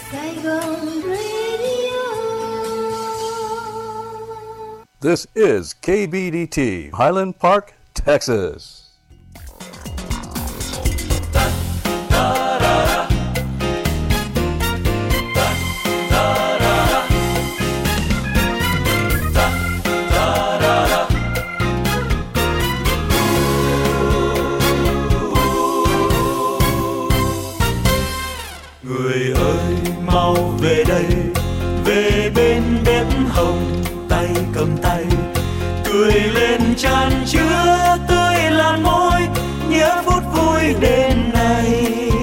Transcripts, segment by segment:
Saigon Radio. This is KBDT, Highland Park, Texas. Người ơi mau về đây, về bên bếp hồng, tay cầm tay, cười lên tràn chứa tươi lan môi, nhớ phút vui đêm nay.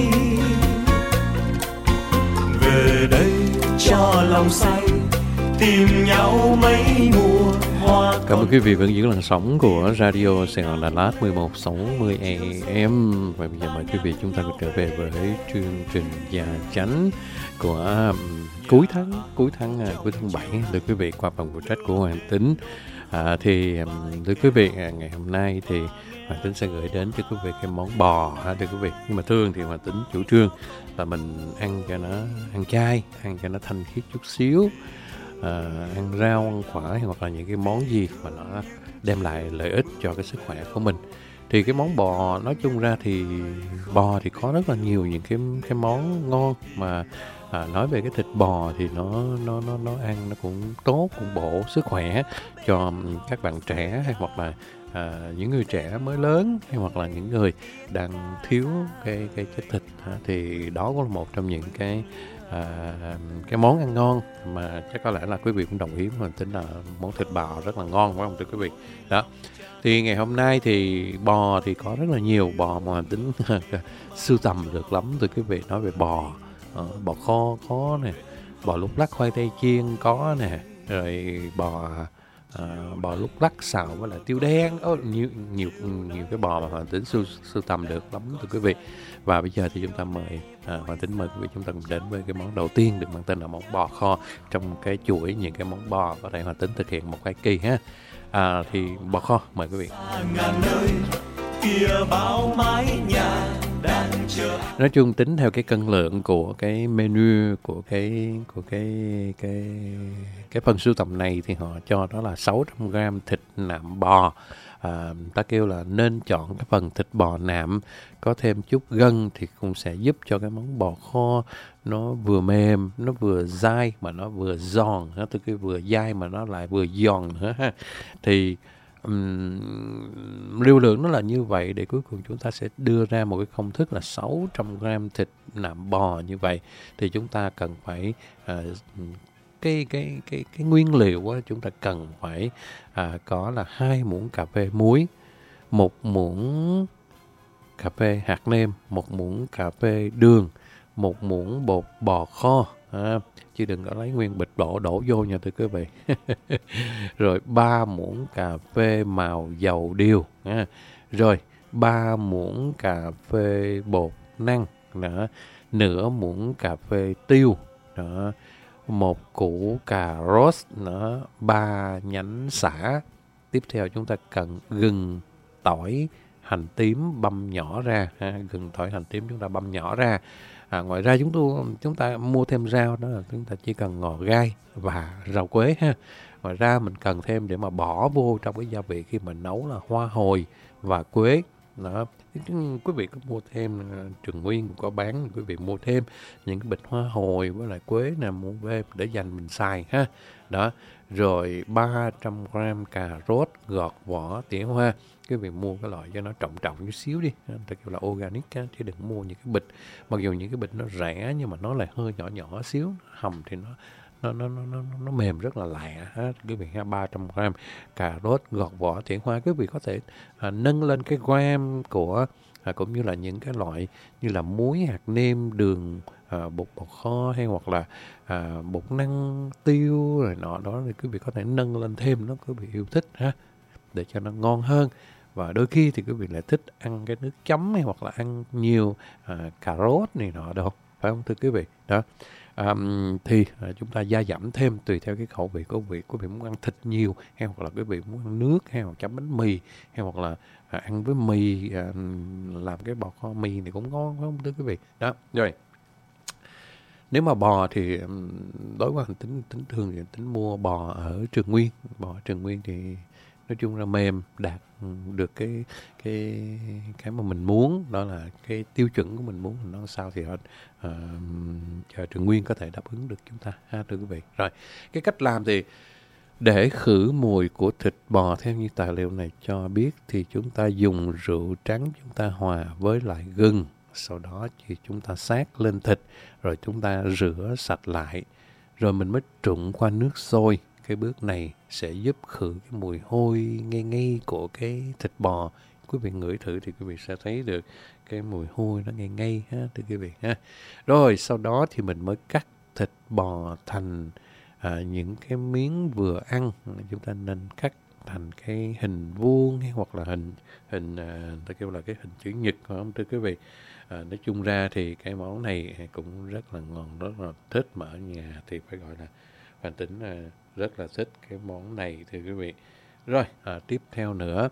Về đây cho lòng say, tìm nhau mấy mùa hoa. Cảm ơn quý vị vẫn giữ làn sóng của Radio Sài Gòn Đà Lạt 1160 AM. Và bây giờ mời quý vị chúng ta trở về với chương trình Gia Chánh của cuối tháng 7 được quý vị qua phần phụ trách của Hoàng Tính. Thưa quý vị, ngày hôm nay thì Hoàng Tính sẽ gửi đến cho quý vị cái món bò thưa quý vị. Nhưng mà thường thì Hoàng Tính chủ trương là mình ăn cho nó ăn chay, ăn cho nó thanh khiết chút xíu. Ăn rau, ăn quả hoặc là những cái món gì mà nó đem lại lợi ích cho cái sức khỏe của mình. Thì cái món bò nói chung ra thì bò thì có rất là nhiều những cái món ngon mà nói về cái thịt bò thì nó ăn nó cũng tốt, cũng bổ sức khỏe cho các bạn trẻ hay hoặc là những người trẻ mới lớn hay hoặc là những người đang thiếu cái chất thịt thì đó cũng là một trong những cái món ăn ngon mà chắc có lẽ là quý vị cũng đồng ý mình tính là món thịt bò rất là ngon phải không thưa quý vị. Đó. Thì ngày hôm nay thì bò thì có rất là nhiều bò mà tính sưu tầm được lắm thưa quý vị. Nói về bò kho có nè, bò lúc lắc khoai tây chiên có nè, rồi bò lúc lắc xào với lại tiêu đen, nhiều cái bò mà Hoàng Tính sưu tầm được lắm thưa quý vị. Và bây giờ thì chúng ta mời Hoàng Tính mời quý vị chúng ta cùng đến với cái món đầu tiên được mang tên là món bò kho trong cái chuỗi những cái món bò có thể Hoàng Tính thực hiện một cái kỳ ha. Thì bò kho mời quý vị. Nói chung tính theo cái cân lượng của cái menu của cái phần sưu tầm này thì họ cho đó là 600 gram thịt nạm bò. Ta kêu là nên chọn cái phần thịt bò nạm có thêm chút gân thì cũng sẽ giúp cho cái món bò kho nó vừa mềm, nó vừa dai mà nó vừa giòn, từ cái vừa dai mà nó lại vừa giòn nữa ha. Thì liều lượng nó là như vậy để cuối cùng chúng ta sẽ đưa ra một cái công thức là 600 gram thịt nạm bò như vậy thì chúng ta cần phải cái nguyên liệu á, chúng ta cần phải có là 2 muỗng cà phê muối, 1 muỗng cà phê hạt nêm, 1 muỗng cà phê đường, 1 muỗng bột bò kho, chứ đừng có lấy nguyên bịch đổ vô nha thưa quý vị. Rồi 3 muỗng cà phê màu dầu điều, rồi 3 muỗng cà phê bột năng, nửa muỗng cà phê tiêu, 1 củ cà rốt, 3 nhánh sả. Tiếp theo chúng ta cần gừng, tỏi, hành tím băm nhỏ ra, gừng, tỏi, hành tím chúng ta băm nhỏ ra. Ngoài ra chúng ta mua thêm rau đó là chúng ta chỉ cần ngò gai và rau quế ha. Ngoài ra mình cần thêm để mà bỏ vô trong cái gia vị khi mình nấu là hoa hồi và quế. Đó. Quý vị có mua thêm Trường Nguyên có bán, quý vị mua thêm những cái bịch hoa hồi với lại quế nè, mua về để dành mình xài ha. Đó. Rồi 300 gram cà rốt gọt vỏ tỉa hoa. Quý vị mua cái loại cho nó trọng chút xíu đi, ta kêu là organic á, chứ đừng mua những cái bịch. Mặc dù những cái bịch nó rẻ nhưng mà nó lại hơi nhỏ xíu, hầm thì nó mềm rất là lạ ha. Quý vị ha, 300 gram cà rốt gọt vỏ tỉa hoa. Quý vị có thể nâng lên cái gram của cũng như là những cái loại như là muối, hạt nêm, đường, bột bò kho hay hoặc là bột năng, tiêu rồi nọ đó thì quý vị có thể nâng lên thêm, nó quý vị yêu thích ha, để cho nó ngon hơn. Và đôi khi thì quý vị lại thích ăn cái nước chấm hay hoặc là ăn nhiều cà rốt này nọ đâu, phải không thưa quý vị? Đó. Thì chúng ta gia giảm thêm tùy theo cái khẩu vị của quý vị. Quý vị muốn ăn thịt nhiều hay hoặc là quý vị muốn ăn nước hay hoặc chấm bánh mì hay hoặc là ăn với mì, làm cái bò kho mì này cũng ngon phải không thưa quý vị? Đó. Rồi Nếu mà bò thì đối với tính thường thì tính mua bò ở Trường Nguyên. Bò ở Trường Nguyên thì nói chung là mềm, đạt được cái mà mình muốn, đó là cái tiêu chuẩn của mình muốn nó sao thì Trường Nguyên có thể đáp ứng được chúng ta ha, thưa quý vị. Rồi, cái cách làm thì để khử mùi của thịt bò theo như tài liệu này cho biết thì chúng ta dùng rượu trắng, chúng ta hòa với lại gừng, sau đó thì chúng ta xát lên thịt, rồi chúng ta rửa sạch lại, rồi mình mới trụng qua nước sôi. Cái bước này sẽ giúp khử cái mùi hôi ngây của cái thịt bò. Quý vị ngửi thử thì quý vị sẽ thấy được cái mùi hôi nó ngây ha, thưa quý vị ha. Rồi sau đó thì mình mới cắt thịt bò thành những cái miếng vừa ăn. Chúng ta nên cắt thành cái hình vuông hay hoặc là hình ta kêu là cái hình chữ nhật, phải không thưa quý vị? Nói chung ra thì cái món này cũng rất là ngon, rất là thích, mà ở nhà thì phải gọi là Phan Tính rất là thích cái món này thưa quý vị. Rồi tiếp theo nữa,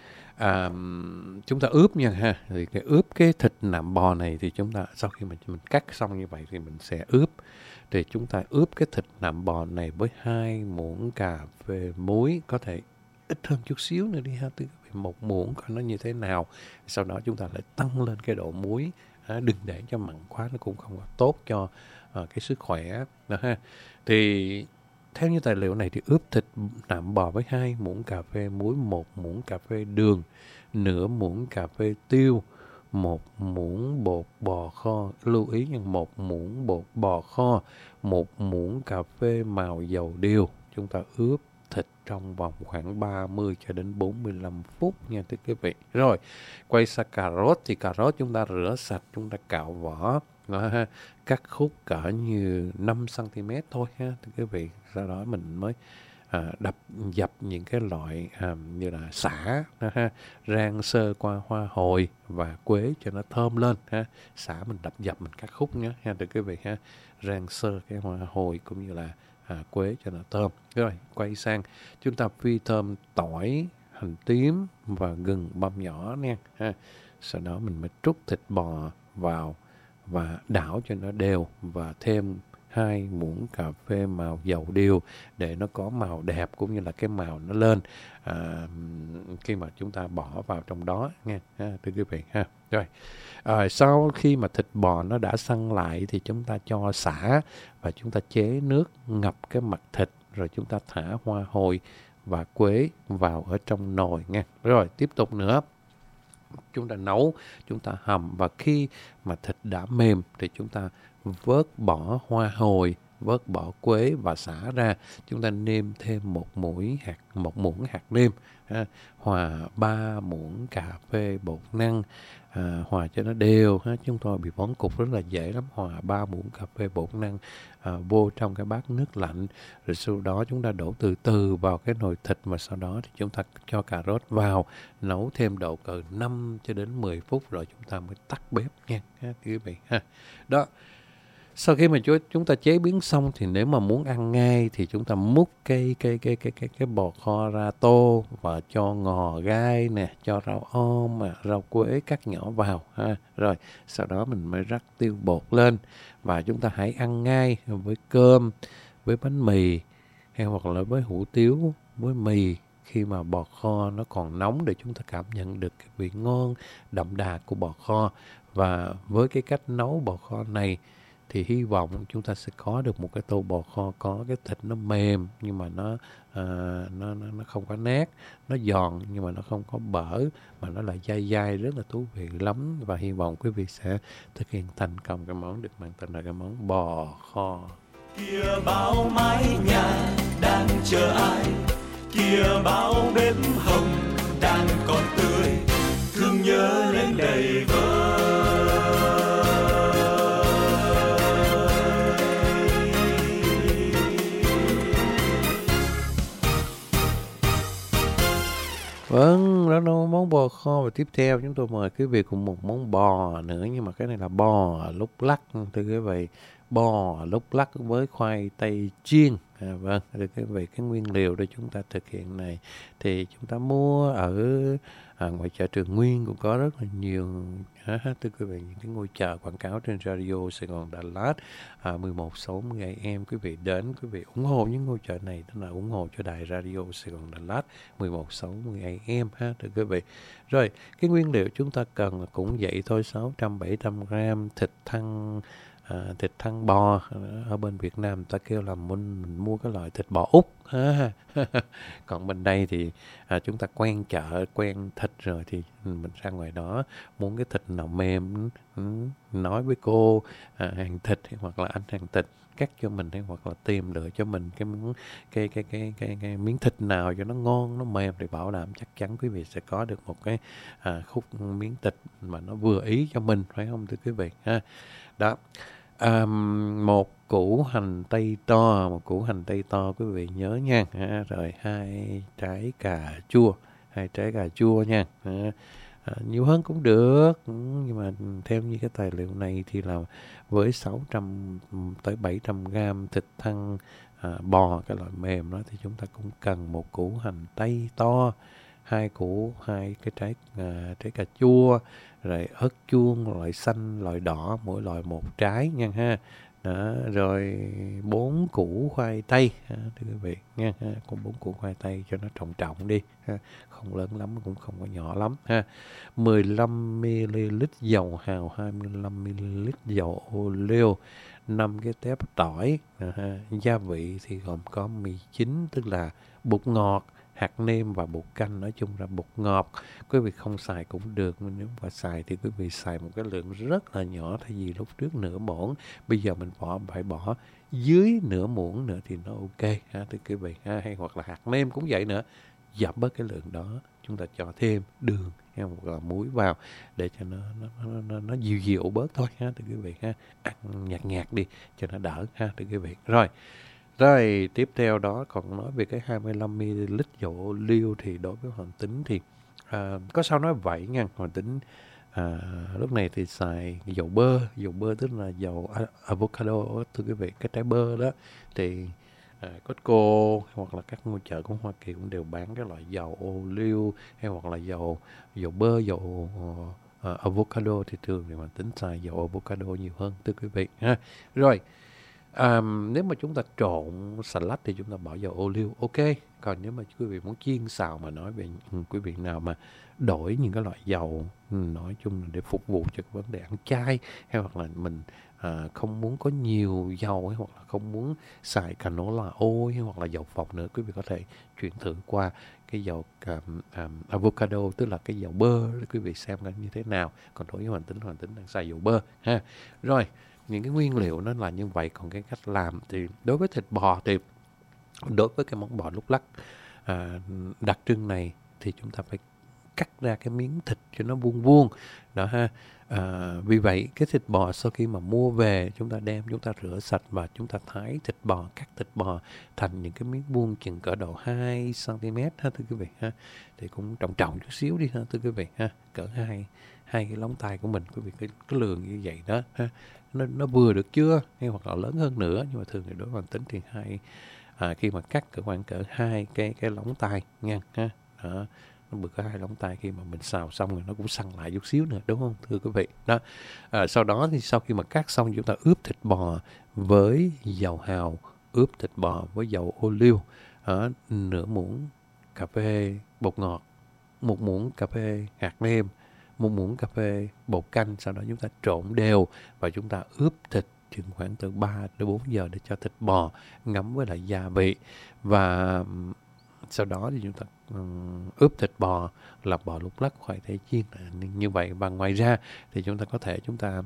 chúng ta ướp nha ha. Thì cái ướp cái thịt nạm bò này thì chúng ta sau khi mình cắt xong như vậy thì mình sẽ ướp. Thì chúng ta ướp cái thịt nạm bò này với 2 muỗng cà phê muối, có thể ít hơn chút xíu nữa đi ha, tức là 1 muỗng coi nó như thế nào. Sau đó chúng ta lại tăng lên cái độ muối, đừng để cho mặn quá, nó cũng không có tốt cho cái sức khỏe đó ha. Thì theo như tài liệu này thì ướp thịt nạm bò với 2 muỗng cà phê muối, 1 muỗng cà phê đường, nửa muỗng cà phê tiêu, 1 muỗng bột bò kho, lưu ý nha, 1 muỗng bột bò kho, 1 muỗng cà phê màu dầu điều. Chúng ta ướp thịt trong vòng khoảng 30 cho đến 45 phút nha thưa quý vị. Rồi, quay sang cà rốt thì cà rốt chúng ta rửa sạch, chúng ta cạo vỏ, cắt khúc cỡ như 5 cm thôi ha thưa quý vị. Sau đó mình mới đập dập những cái loại như là sả rang sơ qua hoa hồi và quế cho nó thơm lên ha. Sả mình đập dập, mình cắt khúc nhé ha thưa quý vị ha. Rang sơ cái hoa hồi cũng như là quế cho nó thơm. Rồi quay sang chúng ta phi thơm tỏi, hành tím và gừng băm nhỏ nha ha. Sau đó mình mới trút thịt bò vào và đảo cho nó đều và thêm 2 muỗng cà phê màu dầu điều để nó có màu đẹp cũng như là cái màu nó lên khi mà chúng ta bỏ vào trong đó nha thưa quý vị ha. Rồi sau khi mà thịt bò nó đã săn lại thì chúng ta cho sả và chúng ta chế nước ngập cái mặt thịt, rồi chúng ta thả hoa hồi và quế vào ở trong nồi nha. Rồi tiếp tục nữa, chúng ta nấu, chúng ta hầm, và khi mà thịt đã mềm thì chúng ta vớt bỏ hoa hồi, vớt bỏ quế và sả ra. Chúng ta nêm thêm 1 muỗng hạt nêm, hòa 3 muỗng cà phê bột năng, hòa cho nó đều. Chúng tôi bị bón cục rất là dễ lắm. Hòa 3 muỗng cà phê bột năng vô trong cái bát nước lạnh, rồi sau đó chúng ta đổ từ từ vào cái nồi thịt, và sau đó thì chúng ta cho cà rốt vào, nấu thêm độ cỡ 5 cho đến 10 phút rồi chúng ta mới tắt bếp nha quý vị ha. Đó. Sau khi mà chúng ta chế biến xong thì nếu mà muốn ăn ngay thì chúng ta múc cái bò kho ra tô và cho ngò gai nè, cho rau om, rau quế cắt nhỏ vào ha. Rồi sau đó mình mới rắc tiêu bột lên và chúng ta hãy ăn ngay với cơm, với bánh mì hay hoặc là với hủ tiếu, với mì, khi mà bò kho nó còn nóng để chúng ta cảm nhận được cái vị ngon đậm đà của bò kho. Và với cái cách nấu bò kho này thì hy vọng chúng ta sẽ có được một cái tô bò kho có cái thịt nó mềm nhưng mà nó không có nát, nó giòn nhưng mà nó không có bở, mà nó lại dai dai, rất là thú vị lắm. Và hy vọng quý vị sẽ thực hiện thành công cái món được mang tên là cái món bò kho. Kia bao mái nhà đang chờ ai, kia bao bếp hồng đang còn tươi, thương nhớ lên đầy vơi. Vâng, đó là món bò kho. Và tiếp theo chúng tôi mời quý vị cùng một món bò nữa, nhưng mà cái này là bò lúc lắc thưa quý vị. bò lúc lắc với khoai tây chiên. Vâng, về cái nguyên liệu để chúng ta thực hiện này thì chúng ta mua ở ngoài chợ Trường Nguyên cũng có rất là nhiều thưa quý vị, những cái ngôi chợ quảng cáo trên radio Sài Gòn Đà Lạt 1160 AM. Quý vị đến, quý vị ủng hộ những ngôi chợ này, tức là ủng hộ cho đài radio Sài Gòn Đà Lạt 1160 AM thưa quý vị. Rồi cái nguyên liệu chúng ta cần cũng vậy thôi, 600-700 gram thịt thăn bò. Ở bên Việt Nam ta kêu là mình mua cái loại thịt bò Úc. Còn bên đây thì chúng ta quen chợ, quen thịt rồi thì mình ra ngoài đó muốn cái thịt nào mềm, nói với cô hàng thịt hoặc là anh hàng thịt cắt cho mình, hay hoặc là tìm lựa cho mình cái miếng thịt nào cho nó ngon, nó mềm thì bảo đảm chắc chắn quý vị sẽ có được một cái khúc miếng thịt mà nó vừa ý cho mình, phải không thưa quý vị ha? Đó. Một củ hành tây to quý vị nhớ nha. Rồi 2 trái cà chua nha. Nhiều hơn cũng được, nhưng mà theo như cái tài liệu này thì là với 600-700 gram thịt thăn bò, cái loại mềm đó, thì chúng ta cũng cần một củ hành tây to, 2 cái trái cà chua, rồi ớt chuông loại xanh, loại đỏ, mỗi loại 1 trái nha ha. Đó, rồi 4 củ khoai tây thưa quý vị nha, cũng 4 củ khoai tây cho nó trọng đi ha. Không lớn lắm cũng không có nhỏ lắm ha. 15ml dầu hào, 25ml dầu ô liu, 5 cái tép tỏi. Gia vị thì gồm có mì chính, tức là bột ngọt, hạt nêm và bột canh, nói chung là bột ngọt. Quý vị không xài cũng được, nhưng nếu mà xài thì quý vị xài một cái lượng rất là nhỏ, thay vì lúc trước nửa muỗng, bây giờ mình phải bỏ dưới nửa muỗng nữa thì nó ok ha thưa quý vị ha. Hay hoặc là hạt nêm cũng vậy nữa, giảm bớt cái lượng đó, chúng ta cho thêm đường hay hoặc là muối vào để cho nó dịu bớt thôi ha thưa quý vị ha. Ăn nhạt đi cho nó đỡ ha thưa quý vị. Rồi, tiếp theo đó còn nói về cái 25ml dầu ô liu thì đối với Hoàng Tính thì có sao nói vậy nha. Hoàng Tính lúc này thì xài dầu bơ tức là dầu avocado thưa quý vị. Cái trái bơ đó thì Costco hoặc là các ngôi chợ của Hoa Kỳ cũng đều bán cái loại dầu ô liu hay hoặc là dầu bơ, dầu avocado, thì thường thì Hoàng Tính xài dầu avocado nhiều hơn thưa quý vị ha. Rồi. Nếu mà chúng ta trộn salad thì chúng ta bỏ dầu ô liu, ok. Còn nếu mà quý vị muốn chiên xào mà nói về quý vị nào mà đổi những cái loại dầu, nói chung là để phục vụ cho cái vấn đề ăn chay, hay hoặc là mình không muốn có nhiều dầu, hay hoặc là không muốn xài canola oil hay hoặc là dầu phọc nữa, quý vị có thể chuyển thử qua cái dầu avocado, tức là cái dầu bơ, quý vị xem nó như thế nào. Còn đối với Hoàng Tính đang xài dầu bơ ha. Rồi, những cái nguyên liệu nó là như vậy. Còn cái cách làm thì đối với thịt bò thì đối với cái món bò lúc lắc đặc trưng này thì chúng ta phải cắt ra cái miếng thịt cho nó vuông vuông đó ha. Vì vậy cái thịt bò sau khi mà mua về, chúng ta rửa sạch và chúng ta thái thịt bò, cắt thịt bò thành những cái miếng vuông chừng cỡ độ 2 cm ha thưa quý vị ha. Thì cũng trọng chút xíu đi ha thưa quý vị ha, cỡ hai cái lóng tay của mình, quý vị cái lượng như vậy đó ha. Nó vừa được chưa, hay hoặc là lớn hơn nữa, nhưng mà thường thì đối với Hoàng Tính thì khi mà cắt khoảng cỡ 2 cái lóng tay nha ha. Đó, nó bự có 2 lóng tay, khi mà mình xào xong rồi nó cũng săn lại chút xíu nữa, đúng không thưa quý vị đó. Sau đó thì sau khi mà cắt xong, chúng ta ướp thịt bò với dầu hào, ướp thịt bò với dầu ô liu, nửa muỗng cà phê bột ngọt, 1 muỗng cà phê hạt nêm, 1 muỗng cà phê bột canh. Sau đó chúng ta trộn đều và chúng ta ướp thịt chừng khoảng từ 3 đến 4 giờ để cho thịt bò ngấm với lại gia vị. Và sau đó thì chúng ta ướp thịt bò, là bò lúc lắc, khoai tây chiên như vậy. Và ngoài ra thì chúng ta có thể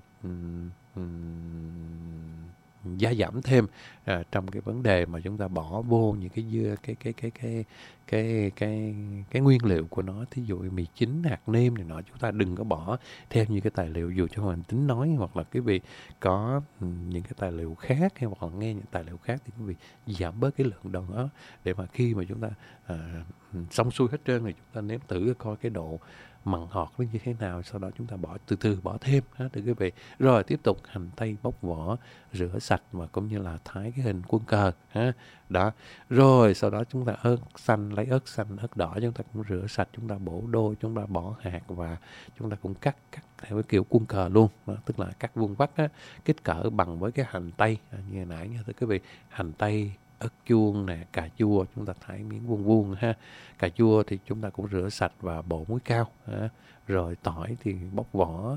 gia giảm thêm trong cái vấn đề mà chúng ta bỏ vô những cái nguyên liệu của nó. Thí dụ mì chính, hạt nêm này nọ, chúng ta đừng có bỏ theo như cái tài liệu dù cho Hoàng Tính nói, hoặc là quý vị có những cái tài liệu khác hay hoặc là nghe những tài liệu khác thì quý vị giảm bớt cái lượng đó, để mà khi mà chúng ta xong xuôi hết trơn thì chúng ta nếm thử coi cái độ mặn ngọt nó như thế nào, sau đó chúng ta từ từ bỏ thêm ha, thưa quý vị. Rồi tiếp tục hành tây bóc vỏ, rửa sạch và cũng như là thái cái hình quân cờ ha. Đó. Rồi sau đó chúng ta ớt xanh, lấy ớt xanh, ớt đỏ chúng ta cũng rửa sạch, chúng ta bổ đôi, chúng ta bỏ hạt và chúng ta cũng cắt theo cái kiểu quân cờ luôn. Đó, tức là cắt vuông vắt á, kích cỡ bằng với cái hành tây như nãy nha thưa quý vị. Hành tây, ớt chuông nè, cà chua chúng ta thái miếng vuông vuông ha. Cà chua thì chúng ta cũng rửa sạch và bổ muối cao ha. Rồi tỏi thì bóc vỏ,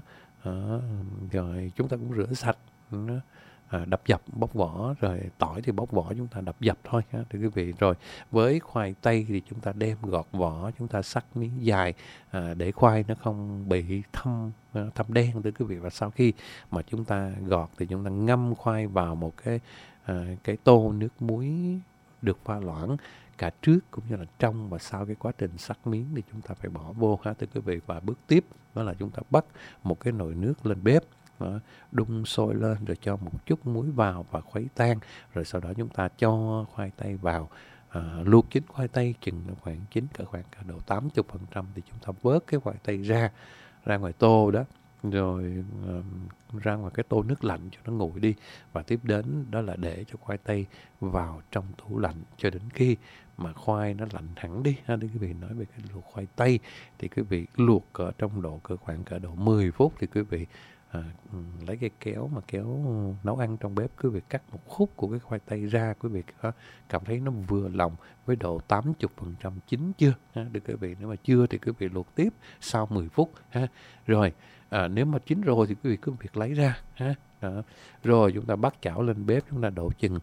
rồi chúng ta cũng rửa sạch, đập dập bóc vỏ. Rồi tỏi thì bóc vỏ chúng ta đập dập thôi ha, thưa quý vị. Rồi với khoai tây thì chúng ta đem gọt vỏ, chúng ta cắt miếng dài để khoai nó không bị thâm đen, thưa quý vị. Và sau khi mà chúng ta gọt thì chúng ta ngâm khoai vào một cái tô nước muối được pha loãng cả trước cũng như là trong và sau cái quá trình sắc miếng thì chúng ta phải bỏ vô ha, thưa quý vị. Và bước tiếp đó là chúng ta bắt một cái nồi nước lên bếp, đun sôi lên rồi cho một chút muối vào và khuấy tan. Rồi sau đó chúng ta cho khoai tây vào, luộc chín khoai tây chừng khoảng chín khoảng cả độ 80% thì chúng ta vớt cái khoai tây ra ngoài tô đó, rồi ra ngoài cái tô nước lạnh cho nó nguội đi. Và tiếp đến đó là để cho khoai tây vào trong tủ lạnh cho đến khi mà khoai nó lạnh hẳn đi ha. Để quý vị nói về cái luộc khoai tây thì quý vị luộc ở trong khoảng cỡ độ 10 phút thì quý vị lấy cái kéo nấu ăn trong bếp, quý vị cắt một khúc của cái khoai tây ra, quý vị cảm thấy nó vừa lòng với độ 80% chín chưa ha, được quý vị. Nếu mà chưa thì quý vị luộc tiếp sau 10 phút ha. Rồi nếu mà chín rồi thì quý vị cứ việc lấy ra ha. Đó. Rồi chúng ta bắt chảo lên bếp, chúng ta đổ chừng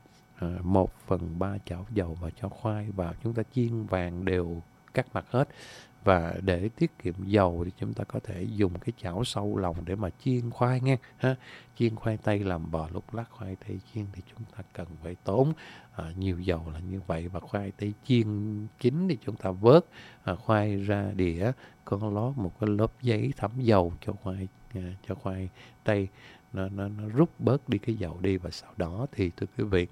1/3 chảo dầu và cho khoai vào, chúng ta chiên vàng đều các mặt hết. Và để tiết kiệm dầu thì chúng ta có thể dùng cái chảo sâu lòng để mà chiên khoai nghe ha. Chiên khoai tây làm bò lúc lắc khoai tây chiên thì chúng ta cần phải tốn nhiều dầu là như vậy. Và khoai tây chiên chín thì chúng ta vớt khoai ra đĩa, có lót một cái lớp giấy thấm dầu cho khoai tây nó rút bớt đi cái dầu đi. Và sau đó thì thưa quý vị,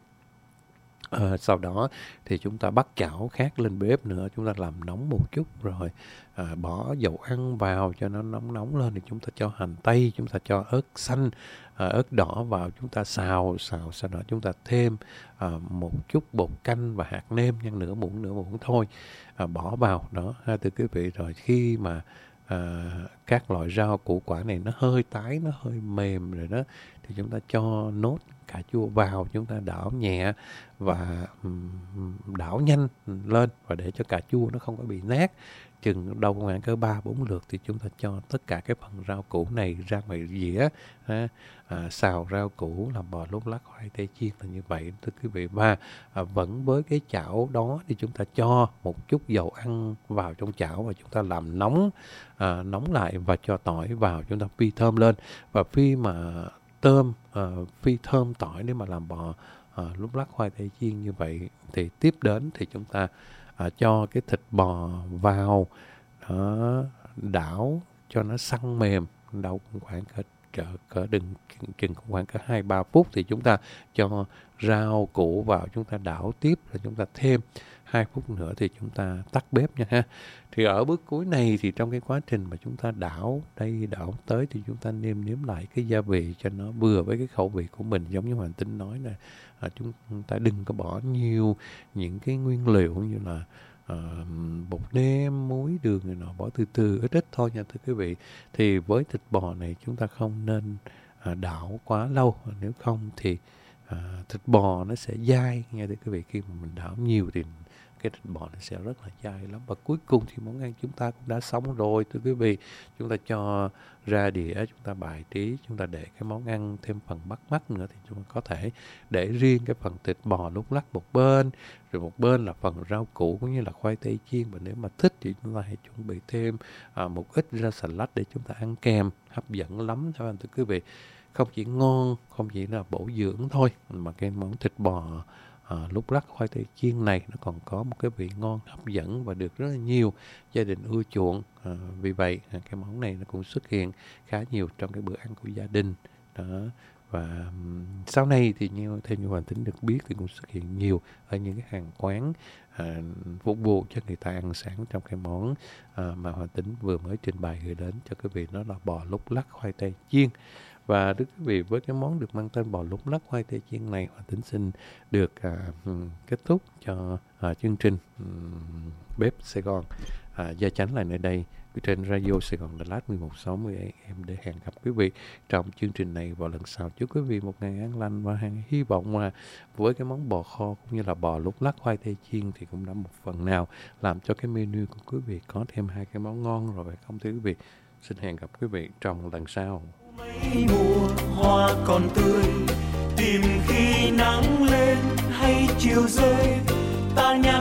sau đó thì chúng ta bắt chảo khác lên bếp nữa, chúng ta làm nóng một chút rồi bỏ dầu ăn vào cho nó nóng lên thì chúng ta cho hành tây, chúng ta cho ớt xanh, ớt đỏ vào, chúng ta xào, sau đó chúng ta thêm một chút bột canh và hạt nêm nhân nửa muỗng thôi, bỏ vào đó ha, thưa quý vị. Rồi khi mà các loại rau củ quả này nó hơi tái, nó hơi mềm rồi đó thì chúng ta cho nốt cà chua vào, chúng ta đảo nhẹ và đảo nhanh lên, và để cho cà chua nó không có bị nát. Chừng đâu khoảng cỡ 3-4 lượt thì chúng ta cho tất cả cái phần rau củ này ra ngoài dĩa ha. Xào rau củ làm bò lúc lắc khoai tây chiên là như vậy, thưa quý vị. Và vẫn với cái chảo đó thì chúng ta cho một chút dầu ăn vào trong chảo và chúng ta làm nóng lại và cho tỏi vào, chúng ta phi thơm lên. Và phi thơm tỏi để mà làm bò lúc lắc khoai tây chiên như vậy thì tiếp đến thì chúng ta cho cái thịt bò vào đó, đảo cho nó săn mềm, đâu khoảng chừng khoảng cỡ 2-3 phút thì chúng ta cho rau củ vào, chúng ta đảo tiếp, rồi chúng ta thêm 2 phút nữa thì chúng ta tắt bếp nha ha. Thì ở bước cuối này thì trong cái quá trình mà chúng ta đảo tới thì chúng ta nêm lại cái gia vị cho nó vừa với cái khẩu vị của mình. Giống như Hoàng Tính nói là chúng ta đừng có bỏ nhiều những cái nguyên liệu như là bột nêm, muối, đường này nọ, bỏ từ ít thôi nha thưa quý vị. Thì với thịt bò này chúng ta không nên đảo quá lâu, nếu không thì thịt bò nó sẽ dai nha thưa quý vị. Khi mà mình đảo nhiều thì cái thịt bò nó sẽ rất là dai lắm. Và cuối cùng thì món ăn chúng ta cũng đã xong rồi thưa quý vị. Chúng ta cho ra đĩa, chúng ta bài trí, chúng ta để cái món ăn thêm phần bắt mắt nữa thì chúng ta có thể để riêng cái phần thịt bò lúc lắc một bên, rồi một bên là phần rau củ cũng như là khoai tây chiên. Và nếu mà thích thì chúng ta hãy chuẩn bị thêm một ít rau xà lách để chúng ta ăn kèm, hấp dẫn lắm thưa quý vị. Không chỉ ngon, không chỉ là bổ dưỡng thôi, mà cái món thịt bò lúc lắc khoai tây chiên này nó còn có một cái vị ngon hấp dẫn và được rất là nhiều gia đình ưa chuộng. Vì vậy cái món này nó cũng xuất hiện khá nhiều trong cái bữa ăn của gia đình đó. Và sau này thì theo như Hoàng Tính được biết thì cũng xuất hiện nhiều ở những cái hàng quán phục vụ cho người ta ăn sáng trong cái món mà Hoàng Tính vừa mới trình bày gửi đến cho quý vị, đó là bò lúc lắc khoai tây chiên. Và thưa quý vị, với cái món được mang tên bò lúc lắc khoai tây chiên này, Hoàng Tính xin được kết thúc cho chương trình Bếp Sài Gòn gia chánh lại nơi đây trên Radio Sài Gòn Đà Lạt 1160 AM để hẹn gặp quý vị trong chương trình này vào lần sau. Chúc quý vị một ngày an lành và hy vọng mà với cái món bò kho cũng như là bò lúc lắc khoai tây chiên thì cũng đã một phần nào làm cho cái menu của quý vị có thêm hai cái món ngon rồi, phải không thưa quý vị? Xin hẹn gặp quý vị trong lần sau. Mấy mùa hoa còn tươi, tìm khi nắng lên hay chiều rơi, ta nhã